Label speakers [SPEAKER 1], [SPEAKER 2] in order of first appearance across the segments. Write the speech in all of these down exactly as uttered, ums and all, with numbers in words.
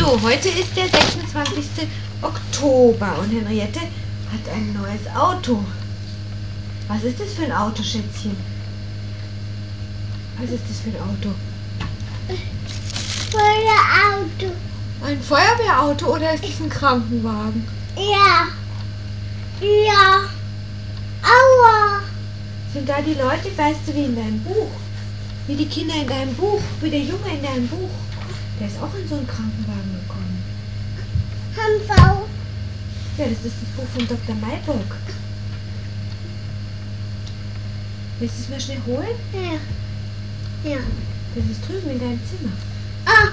[SPEAKER 1] So, heute ist der sechsundzwanzigste Oktober und Henriette hat ein neues Auto. Was ist das für ein Auto, Schätzchen? Was ist das für ein Auto?
[SPEAKER 2] Feuerauto.
[SPEAKER 1] Ein Feuerwehrauto oder ist das ein Krankenwagen?
[SPEAKER 2] Ja. Ja. Aua.
[SPEAKER 1] Sind da die Leute, weißt du, wie in deinem Buch? Wie die Kinder in deinem Buch, wie der Junge in deinem Buch. Der ist auch in so einen Krankenwagen gekommen.
[SPEAKER 2] Hamburg.
[SPEAKER 1] Ja, das ist das Buch von Doktor Mayburg. Willst du es mal schnell holen?
[SPEAKER 2] Ja. Ja.
[SPEAKER 1] Das ist drüben in deinem Zimmer.
[SPEAKER 2] Ah.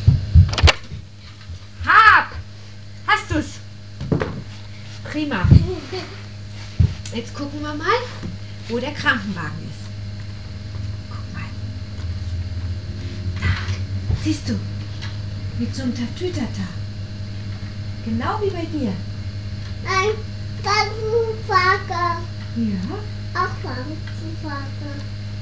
[SPEAKER 1] Hab! Hast du's? Prima. Jetzt gucken wir mal, wo der Krankenwagen ist. Guck mal. Da. Siehst du? Mit so einem Tatütata. Genau wie bei dir.
[SPEAKER 2] Ein Wagenfahrer.
[SPEAKER 1] Ja.
[SPEAKER 2] Auch Wagenfahrer.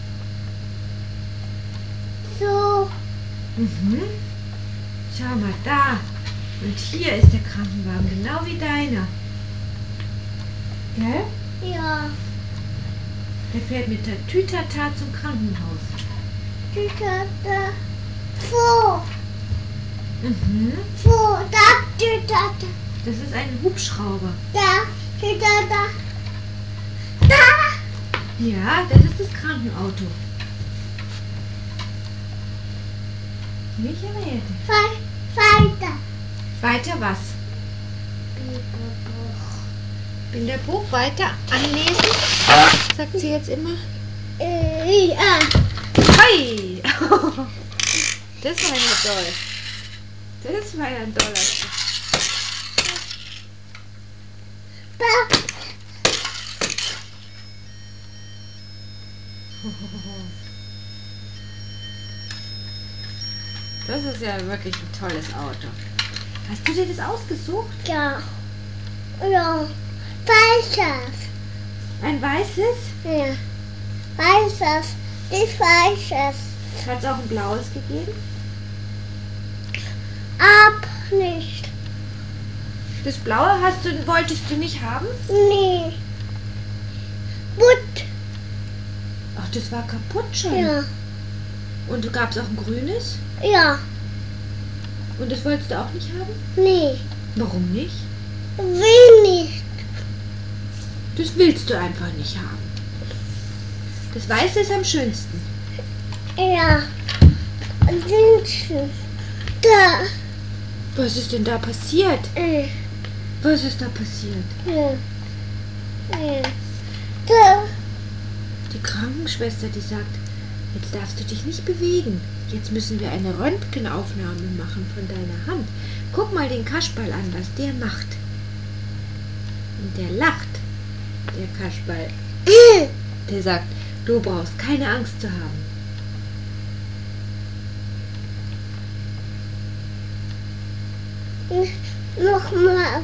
[SPEAKER 2] So.
[SPEAKER 1] Mhm. Schau mal, da. Und hier ist der Krankenwagen, genau wie deiner. Gell?
[SPEAKER 2] Ja.
[SPEAKER 1] Der fährt mit der Tütata zum Krankenhaus.
[SPEAKER 2] Tütata. Wo?
[SPEAKER 1] Mhm.
[SPEAKER 2] Wo? Da. Tütata.
[SPEAKER 1] Das ist ein Hubschrauber.
[SPEAKER 2] Da. Tütata. Da.
[SPEAKER 1] Ja, das ist das Krankenauto. Nicht, Henriette?
[SPEAKER 2] Weiter.
[SPEAKER 1] Weiter was? Bilderbuch weiter anlesen, sagt sie jetzt immer.
[SPEAKER 2] Äh, ja.
[SPEAKER 1] Hey! Das war ja toll. Das war ja ein toller Stück. Das ist ja wirklich ein tolles Auto. Hast du dir das ausgesucht?
[SPEAKER 2] Ja. Ja. Weißes.
[SPEAKER 1] Ein weißes?
[SPEAKER 2] Ja. Weißes. Nicht weißes.
[SPEAKER 1] Hat es auch ein blaues gegeben?
[SPEAKER 2] Ab nicht.
[SPEAKER 1] Das blaue hast du, wolltest du nicht haben?
[SPEAKER 2] Nee. Butt.
[SPEAKER 1] Ach, das war kaputt schon.
[SPEAKER 2] Ja.
[SPEAKER 1] Und du gab's auch ein grünes?
[SPEAKER 2] Ja.
[SPEAKER 1] Und das wolltest du auch nicht haben?
[SPEAKER 2] Nee.
[SPEAKER 1] Warum nicht?
[SPEAKER 2] Will nicht.
[SPEAKER 1] Das willst du einfach nicht haben. Das Weiße ist am schönsten.
[SPEAKER 2] Ja. Linsen. Da.
[SPEAKER 1] Was ist denn da passiert?
[SPEAKER 2] Äh.
[SPEAKER 1] Was ist da passiert?
[SPEAKER 2] Ja. Ja. Da.
[SPEAKER 1] Die Krankenschwester, die sagt, jetzt darfst du dich nicht bewegen. Jetzt müssen wir eine Röntgenaufnahme machen von deiner Hand. Guck mal den Kasperl an, was der macht. Und der lacht, der Kasperl.
[SPEAKER 2] Äh.
[SPEAKER 1] Der sagt, du brauchst keine Angst zu haben.
[SPEAKER 2] Nochmal.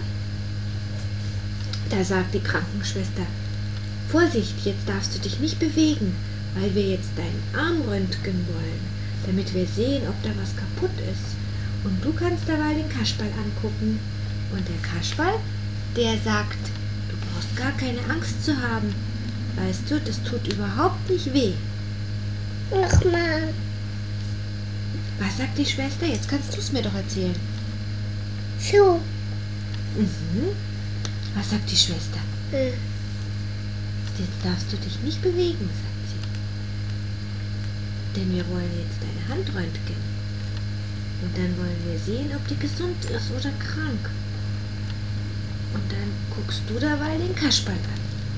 [SPEAKER 1] Da sagt die Krankenschwester, Vorsicht, jetzt darfst du dich nicht bewegen, weil wir jetzt deinen Arm röntgen wollen, damit wir sehen, ob da was kaputt ist. Und du kannst dabei den Kasperl angucken. Und der Kasperl, der sagt, du brauchst gar keine Angst zu haben. Weißt du, das tut überhaupt nicht weh.
[SPEAKER 2] Nochmal.
[SPEAKER 1] Was sagt die Schwester? Jetzt kannst du es mir doch erzählen.
[SPEAKER 2] So.
[SPEAKER 1] Mhm. Was sagt die Schwester?
[SPEAKER 2] Äh.
[SPEAKER 1] Jetzt darfst du dich nicht bewegen, sagt sie. Denn wir wollen jetzt deine Hand röntgen. Und dann wollen wir sehen, ob die gesund ist oder krank. Und dann guckst du dabei den Kasperl an.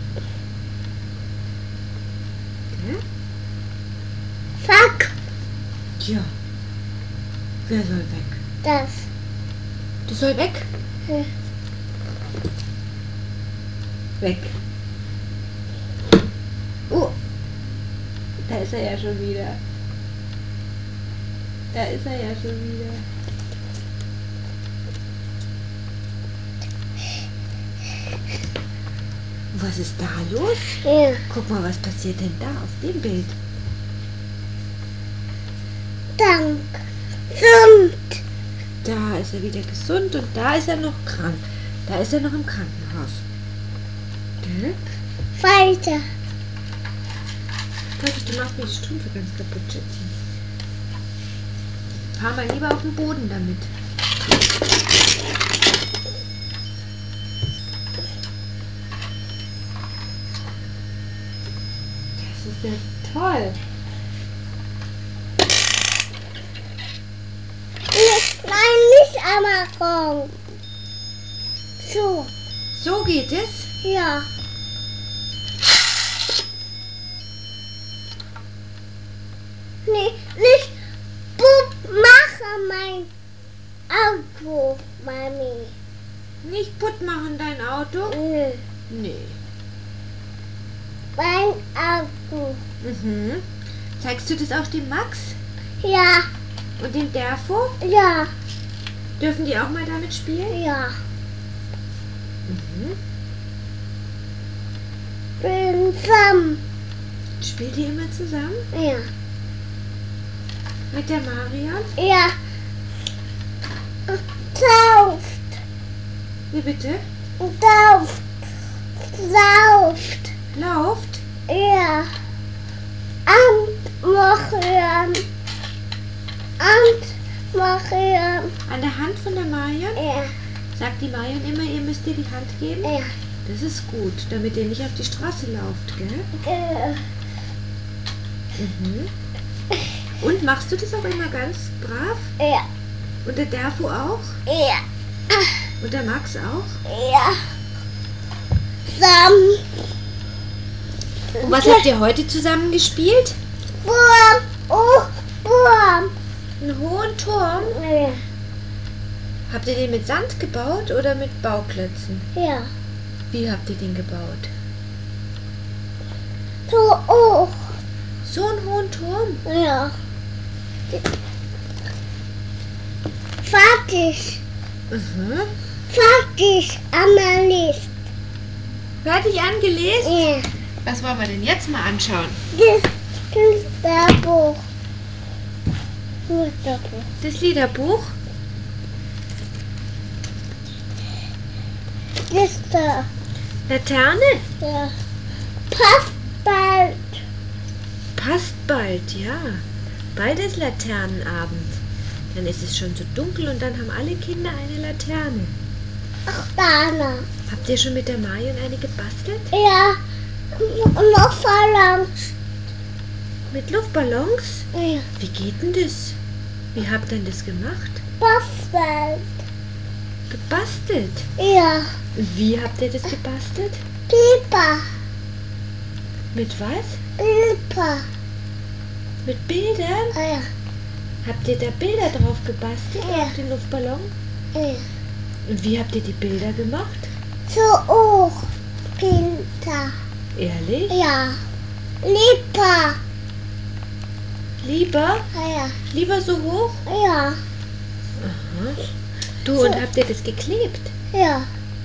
[SPEAKER 1] Gell?
[SPEAKER 2] Fuck.
[SPEAKER 1] Tja. Wer soll weg?
[SPEAKER 2] Das.
[SPEAKER 1] Das soll weg?
[SPEAKER 2] Äh.
[SPEAKER 1] Weg. Oh. Da ist er ja schon wieder. Da ist er ja schon wieder. Was ist da los?
[SPEAKER 2] Ja.
[SPEAKER 1] Guck mal, was passiert denn da auf dem Bild?
[SPEAKER 2] Dank. Stimmt.
[SPEAKER 1] Da ist er wieder gesund und da ist er noch krank. Da ist er noch im Krankenhaus. Gell?
[SPEAKER 2] Weiter.
[SPEAKER 1] Glaube ich, du machst mir die Strümpfe ganz kaputt, Schätzchen. Fahr mal lieber auf den Boden damit. Das ist ja toll.
[SPEAKER 2] Nicht, nein, nicht Amazon. So,
[SPEAKER 1] So geht es.
[SPEAKER 2] ja. Nicht, nicht Bub, mache mein Auto, Mami.
[SPEAKER 1] Nicht putt machen dein Auto?
[SPEAKER 2] Nö,
[SPEAKER 1] Nee.
[SPEAKER 2] mein Auto.
[SPEAKER 1] Mhm. Zeigst du das auch dem Max
[SPEAKER 2] Ja,
[SPEAKER 1] und dem Derfo?
[SPEAKER 2] ja,
[SPEAKER 1] Dürfen die auch mal damit spielen?
[SPEAKER 2] ja.
[SPEAKER 1] Mhm.
[SPEAKER 2] Bin zusammen.
[SPEAKER 1] Spielt ihr immer zusammen?
[SPEAKER 2] Ja,
[SPEAKER 1] Mit der Marion?
[SPEAKER 2] ja. Sauft,
[SPEAKER 1] Wie bitte?
[SPEAKER 2] sauft, sauft.
[SPEAKER 1] Lauft?
[SPEAKER 2] Ja. Und machen. Und machen.
[SPEAKER 1] An der Hand von der Marion?
[SPEAKER 2] Ja,
[SPEAKER 1] Sagt die Marion immer, ihr müsst ihr die Hand geben?
[SPEAKER 2] ja.
[SPEAKER 1] Das ist gut, damit ihr nicht auf die Straße lauft, gell?
[SPEAKER 2] Ge-
[SPEAKER 1] Mhm. Und machst du das auch immer ganz brav?
[SPEAKER 2] Ja,
[SPEAKER 1] Und der Derfo auch?
[SPEAKER 2] ja,
[SPEAKER 1] Und der Max auch?
[SPEAKER 2] ja. Sam.
[SPEAKER 1] Und was habt ihr heute zusammen gespielt?
[SPEAKER 2] Wurm. Oh, Wurm.
[SPEAKER 1] Einen hohen Turm?
[SPEAKER 2] Ja,
[SPEAKER 1] Habt ihr den mit Sand gebaut oder mit Bauklötzen?
[SPEAKER 2] ja.
[SPEAKER 1] Wie habt ihr den gebaut?
[SPEAKER 2] So hoch.
[SPEAKER 1] So einen hohen Turm?
[SPEAKER 2] Ja. Fertig.
[SPEAKER 1] Mhm.
[SPEAKER 2] Fertig, Annelies.
[SPEAKER 1] Fertig angelesen?
[SPEAKER 2] Ja.
[SPEAKER 1] Was wollen wir denn jetzt mal anschauen?
[SPEAKER 2] Das ist das Buch. Das ist das Buch.
[SPEAKER 1] Das Liederbuch?
[SPEAKER 2] Das ist das.
[SPEAKER 1] Laterne?
[SPEAKER 2] Ja. Passt bald.
[SPEAKER 1] Passt bald, ja. Bald ist Laternenabend. Dann ist es schon so dunkel und dann haben alle Kinder eine Laterne.
[SPEAKER 2] Ach, Dana.
[SPEAKER 1] Habt ihr schon mit der Marion eine gebastelt?
[SPEAKER 2] Ja. Und noch verlangt.
[SPEAKER 1] Mit Luftballons?
[SPEAKER 2] Ja.
[SPEAKER 1] Wie geht denn das? Wie habt ihr denn das gemacht?
[SPEAKER 2] Passt bald.
[SPEAKER 1] Gebastelt?
[SPEAKER 2] Ja.
[SPEAKER 1] Und wie habt ihr das gebastelt?
[SPEAKER 2] Pieper.
[SPEAKER 1] Mit was?
[SPEAKER 2] Pieper.
[SPEAKER 1] Mit Bildern?
[SPEAKER 2] Ah, ja.
[SPEAKER 1] Habt ihr da Bilder drauf gebastelt
[SPEAKER 2] Ja.
[SPEAKER 1] auf den Luftballon?
[SPEAKER 2] Ja.
[SPEAKER 1] Und wie habt ihr die Bilder gemacht?
[SPEAKER 2] So hoch. Pinter.
[SPEAKER 1] Ehrlich?
[SPEAKER 2] Ja. Lieber.
[SPEAKER 1] Lieber?
[SPEAKER 2] Ah, ja.
[SPEAKER 1] Lieber so hoch?
[SPEAKER 2] Ja.
[SPEAKER 1] Aha. Du,
[SPEAKER 2] So.
[SPEAKER 1] und habt ihr das geklebt?
[SPEAKER 2] Ja.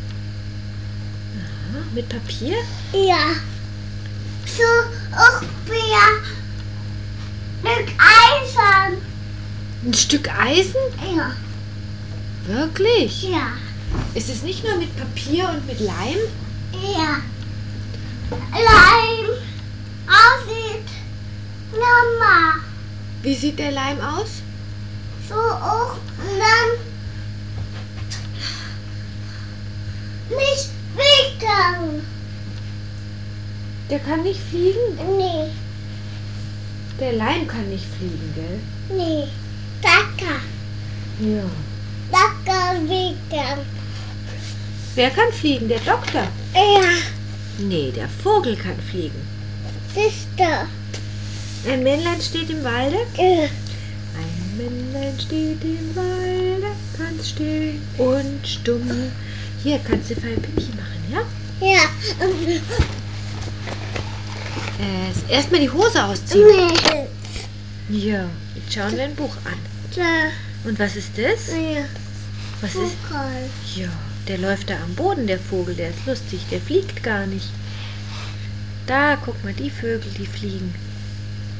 [SPEAKER 1] Aha. Mit Papier?
[SPEAKER 2] Ja. So auch wir mit Eisern.
[SPEAKER 1] Ein Stück Eisen?
[SPEAKER 2] Ja.
[SPEAKER 1] Wirklich?
[SPEAKER 2] Ja.
[SPEAKER 1] Ist es nicht nur mit Papier und mit Leim?
[SPEAKER 2] Ja. Leim aussieht Mama.
[SPEAKER 1] Wie sieht der Leim aus?
[SPEAKER 2] So auch und dann nicht weggegangen.
[SPEAKER 1] Der kann nicht fliegen?
[SPEAKER 2] Nee,
[SPEAKER 1] Der Leim kann nicht fliegen, gell?
[SPEAKER 2] nee. Dacker.
[SPEAKER 1] Ja.
[SPEAKER 2] Dacker weggegangen.
[SPEAKER 1] Wer kann fliegen? Der Doktor?
[SPEAKER 2] Ja.
[SPEAKER 1] Nee, der Vogel kann fliegen.
[SPEAKER 2] Sister.
[SPEAKER 1] Ein Männlein steht im Walde?
[SPEAKER 2] Ja.
[SPEAKER 1] Ein Männlein steht im Walde, ganz still und stumm. Hier kannst du Feilpüppchen machen, ja?
[SPEAKER 2] Ja.
[SPEAKER 1] Äh, erstmal die Hose ausziehen.
[SPEAKER 2] Nee.
[SPEAKER 1] Ja, jetzt schauen wir ein Buch an.
[SPEAKER 2] Da.
[SPEAKER 1] Und was ist das?
[SPEAKER 2] Ja.
[SPEAKER 1] Was ist?
[SPEAKER 2] Vogel.
[SPEAKER 1] Ja, der läuft da am Boden, der Vogel, der ist lustig, der fliegt gar nicht. Da, guck mal, die Vögel, die fliegen.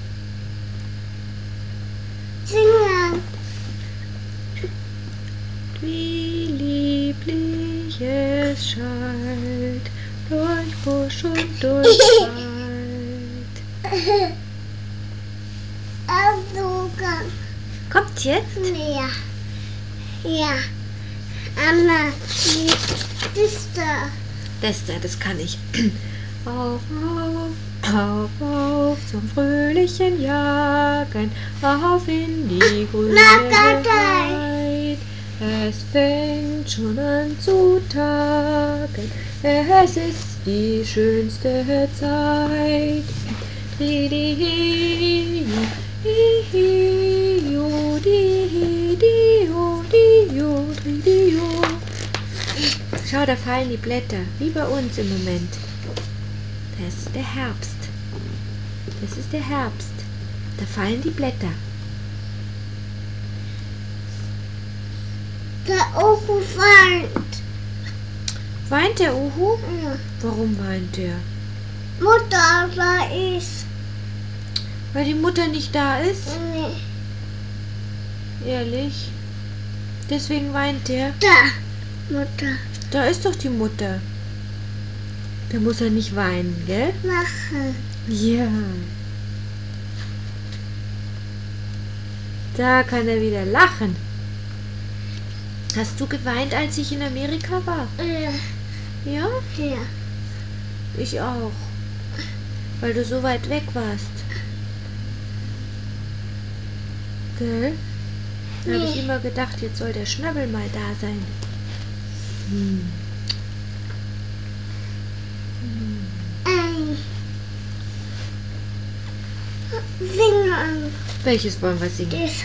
[SPEAKER 2] Singen.
[SPEAKER 1] wie lieblich es schallt, durch Busch und durch Wald.
[SPEAKER 2] Also,
[SPEAKER 1] Kommt's jetzt?
[SPEAKER 2] ja. Ja. Anna, die ist da.
[SPEAKER 1] Das da, das kann ich. Auf, auf, auf, auf zum fröhlichen Jagen, auf in die grüne Heid. Es fängt schon an zu tagen, es ist die schönste Zeit. Tridihiu, dihiu, dihidiu, diu, tridiu. Schau, da fallen die Blätter, wie bei uns im Moment. Das ist der Herbst. Das ist der Herbst. Da fallen die Blätter.
[SPEAKER 2] Der Uhu weint.
[SPEAKER 1] Weint der Uhu?
[SPEAKER 2] Ja.
[SPEAKER 1] Warum weint der?
[SPEAKER 2] Mutter da ist.
[SPEAKER 1] Weil die Mutter nicht da ist?
[SPEAKER 2] Nee.
[SPEAKER 1] Ehrlich? Deswegen weint der?
[SPEAKER 2] Da, Mutter.
[SPEAKER 1] Da ist doch die Mutter. Da muss er nicht weinen, gell?
[SPEAKER 2] Lachen.
[SPEAKER 1] Ja. Da kann er wieder lachen. Hast du geweint, als ich in Amerika war?
[SPEAKER 2] Ja.
[SPEAKER 1] Ja?
[SPEAKER 2] Ja.
[SPEAKER 1] Ich auch. Weil du so weit weg warst. Gell? Da habe ich
[SPEAKER 2] Nee.
[SPEAKER 1] immer gedacht, jetzt soll der Schnabel mal da sein. Hm.
[SPEAKER 2] Ein. Singen.
[SPEAKER 1] Welches wollen wir singen?
[SPEAKER 2] Das